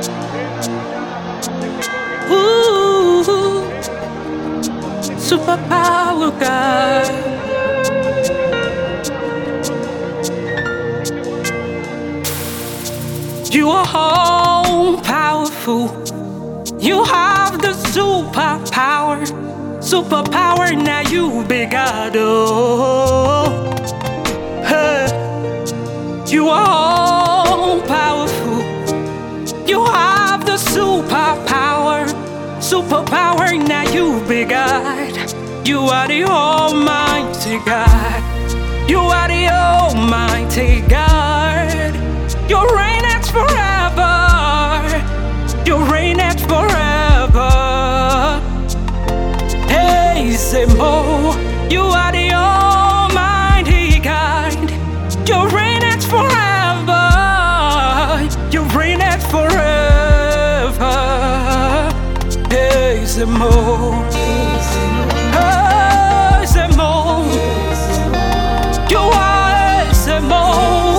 Ooh, superpower God. You are all powerful. You have the superpower. Superpower, now you big God. Oh, hey. You are all powerful. You have the superpower. Superpower, now you big God. You are the Almighty God. You are the Almighty God. You reign forever. You reign forever. Hey, Zemo, you are the Almighty God. You reign forever. You reign forever. Hey, Zemo. Hey, Zemo. You are Zemo.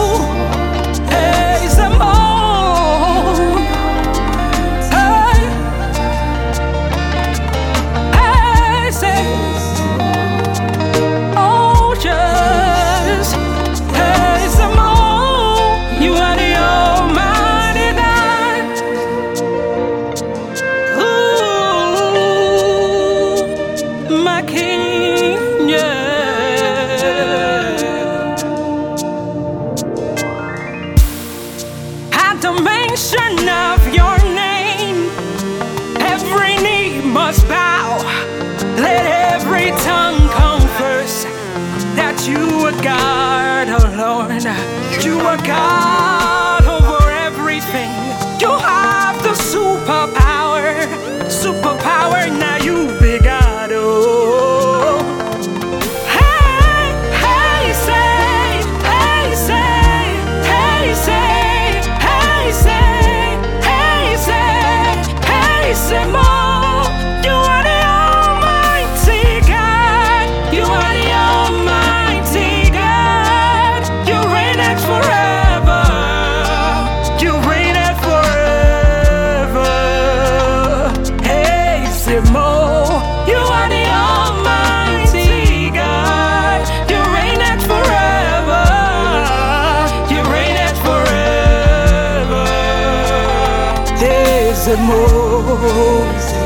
Of your name, every knee must bow. Let every tongue confess that you are God, oh Lord. You are God over everything. You have the superpower. Superpower, now you big God. Oh, hey, hey, say, hey, say, hey, say. Zemo, you are the Almighty God. You are the Almighty God. You reign forever. You reign forever. Hey, Zemo, you are the Almighty God. You reign forever. You reign forever. Hey, Zemo.